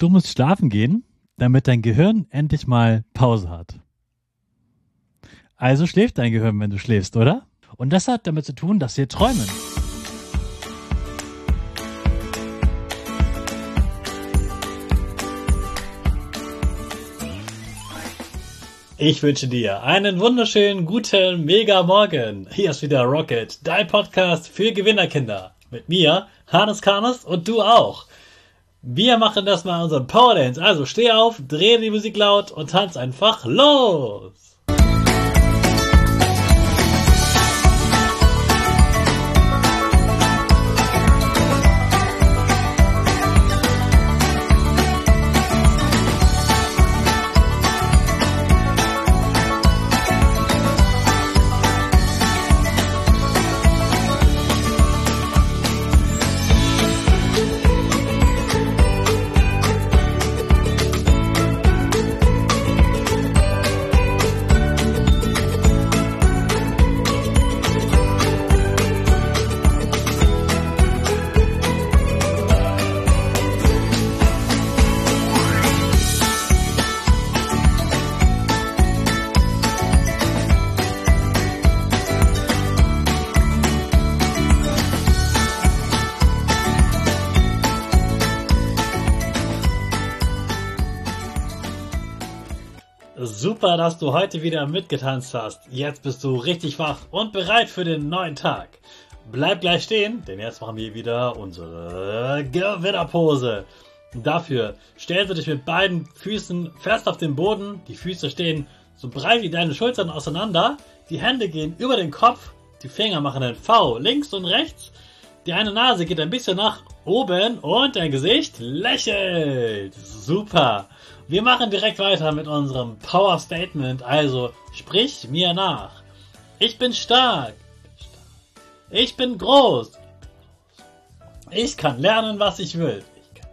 Du musst schlafen gehen, damit dein Gehirn endlich mal Pause hat. Also schläft dein Gehirn, wenn du schläfst, oder? Und das hat damit zu tun, dass wir träumen. Ich wünsche dir einen wunderschönen, guten, mega Morgen. Hier ist wieder Rocket, dein Podcast für Gewinnerkinder. Mit mir, Hannes Karnes und du auch. Wir machen das mal unseren Power Dance. Also steh auf, dreh die Musik laut und tanz einfach los. Super, dass du heute wieder mitgetanzt hast. Jetzt bist du richtig wach und bereit für den neuen Tag. Bleib gleich stehen, denn jetzt machen wir wieder unsere Gewinnerpose. Dafür stellst du dich mit beiden Füßen fest auf den Boden. Die Füße stehen so breit wie deine Schultern auseinander. Die Hände gehen über den Kopf. Die Finger machen ein V links und rechts. Die eine Nase geht ein bisschen nach oben und dein Gesicht lächelt. Super. Wir machen direkt weiter mit unserem Power Statement. Also sprich mir nach. Ich bin stark. Ich bin groß. Ich kann lernen, was ich will.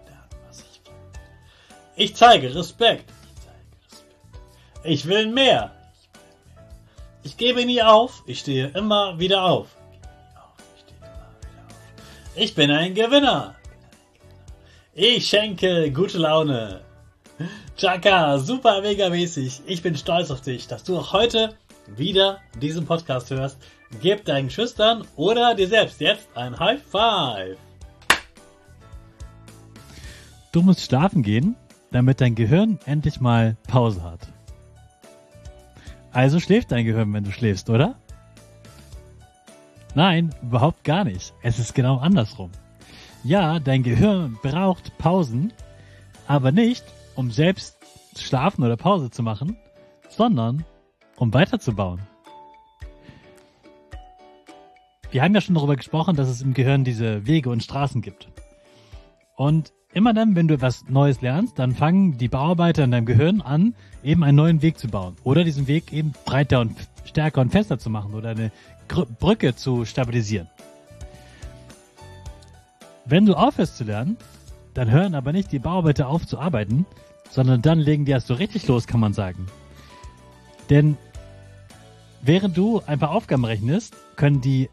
Ich zeige Respekt. Ich will mehr. Ich gebe nie auf. Ich stehe immer wieder auf. Ich bin ein Gewinner. Ich schenke gute Laune. Chaka, super mega mäßig. Ich bin stolz auf dich, dass du auch heute wieder diesen Podcast hörst. Gib deinen Schüchtern oder dir selbst jetzt ein High Five. Du musst schlafen gehen, damit dein Gehirn endlich mal Pause hat. Also schläft dein Gehirn, wenn du schläfst, oder? Nein, überhaupt gar nicht. Es ist genau andersrum. Ja, dein Gehirn braucht Pausen, aber nicht, um selbst schlafen oder Pause zu machen, sondern um weiterzubauen. Wir haben ja schon darüber gesprochen, dass es im Gehirn diese Wege und Straßen gibt. Und immer dann, wenn du etwas Neues lernst, dann fangen die Bauarbeiter in deinem Gehirn an, eben einen neuen Weg zu bauen. Oder diesen Weg eben breiter und stärker und fester zu machen oder eine Brücke zu stabilisieren. Wenn du aufhörst zu lernen, dann hören aber nicht die Bauarbeiter auf zu arbeiten, sondern dann legen die erst so richtig los, kann man sagen. Denn während du ein paar Aufgaben rechnest, können die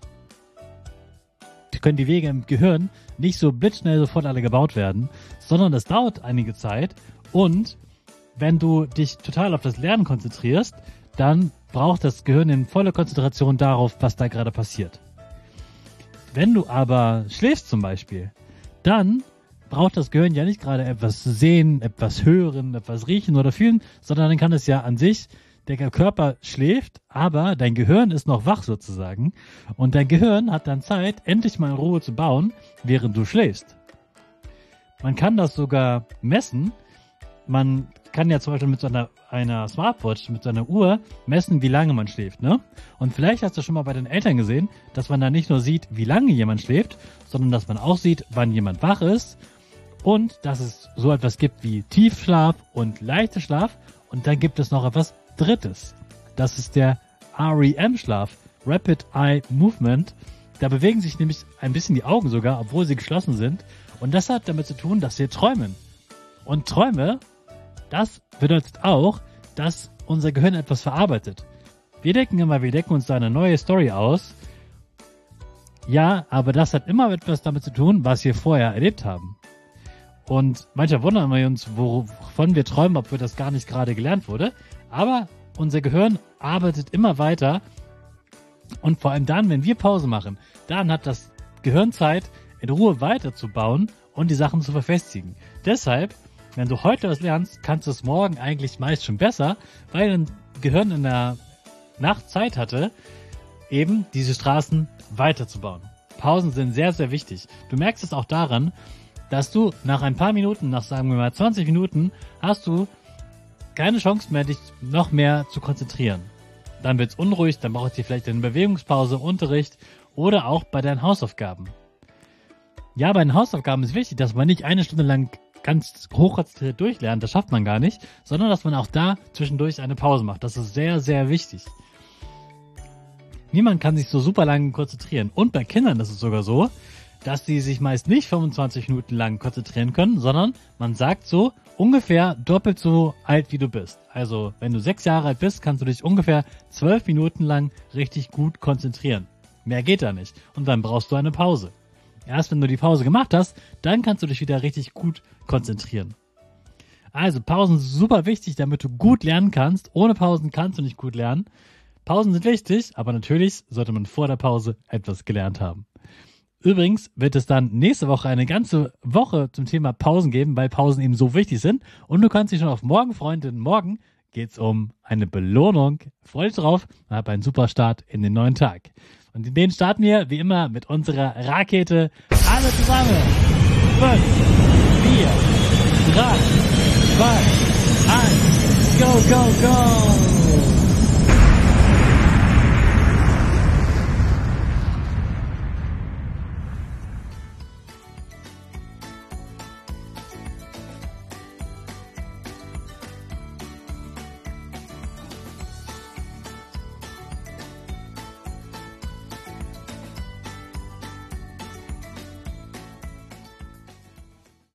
Wege im Gehirn nicht so blitzschnell sofort alle gebaut werden, sondern es dauert einige Zeit und wenn du dich total auf das Lernen konzentrierst, dann braucht das Gehirn in voller Konzentration darauf, was da gerade passiert. Wenn du aber schläfst zum Beispiel, dann braucht das Gehirn ja nicht gerade etwas sehen, etwas hören, etwas riechen oder fühlen, sondern dann kann es ja an sich, der Körper schläft, aber dein Gehirn ist noch wach sozusagen und dein Gehirn hat dann Zeit, endlich mal in Ruhe zu bauen, während du schläfst. Man kann das sogar messen. Man kann ja zum Beispiel mit so einer Smartwatch, mit so einer Uhr messen, wie lange man schläft, ne? Und vielleicht hast du schon mal bei den Eltern gesehen, dass man da nicht nur sieht, wie lange jemand schläft, sondern dass man auch sieht, wann jemand wach ist und dass es so etwas gibt wie Tiefschlaf und leichter Schlaf und dann gibt es noch etwas Drittes. Das ist der REM-Schlaf, Rapid Eye Movement. Da bewegen sich nämlich ein bisschen die Augen sogar, obwohl sie geschlossen sind. Und das hat damit zu tun, dass wir träumen. Und Träume, das bedeutet auch, dass unser Gehirn etwas verarbeitet. Wir denken uns da eine neue Story aus. Ja, aber das hat immer etwas damit zu tun, was wir vorher erlebt haben. Und manchmal wundern wir uns, wovon wir träumen, ob wir das gar nicht gerade gelernt wurde. Aber unser Gehirn arbeitet immer weiter. Und vor allem dann, wenn wir Pause machen, dann hat das Gehirn Zeit, in Ruhe weiterzubauen und die Sachen zu verfestigen. Deshalb, wenn du heute was lernst, kannst du es morgen eigentlich meist schon besser, weil dein Gehirn in der Nacht Zeit hatte, eben diese Straßen weiterzubauen. Pausen sind sehr, sehr wichtig. Du merkst es auch daran, dass du nach ein paar Minuten, nach sagen wir mal 20 Minuten, hast du keine Chance mehr, dich noch mehr zu konzentrieren. Dann wird's unruhig, dann brauchst du vielleicht eine Bewegungspause, Unterricht oder auch bei deinen Hausaufgaben. Ja, bei den Hausaufgaben ist wichtig, dass man nicht eine Stunde lang ganz hochkonzentriert durchlernt, das schafft man gar nicht, sondern dass man auch da zwischendurch eine Pause macht. Das ist sehr, sehr wichtig. Niemand kann sich so super lang konzentrieren. Und bei Kindern ist es sogar so, dass sie sich meist nicht 25 Minuten lang konzentrieren können, sondern man sagt so, ungefähr doppelt so alt wie du bist. Also, wenn du 6 Jahre alt bist, kannst du dich ungefähr 12 Minuten lang richtig gut konzentrieren. Mehr geht da nicht. Und dann brauchst du eine Pause. Erst wenn du die Pause gemacht hast, dann kannst du dich wieder richtig gut konzentrieren. Also, Pausen sind super wichtig, damit du gut lernen kannst. Ohne Pausen kannst du nicht gut lernen. Pausen sind wichtig, aber natürlich sollte man vor der Pause etwas gelernt haben. Übrigens wird es dann nächste Woche eine ganze Woche zum Thema Pausen geben, weil Pausen eben so wichtig sind. Und du kannst dich schon auf morgen freuen, denn morgen geht's um eine Belohnung. Freu dich drauf und hab einen super Start in den neuen Tag. Und in den starten wir, wie immer, mit unserer Rakete. Alle zusammen. 5, 4, 3, 2, 1. Go, go, go.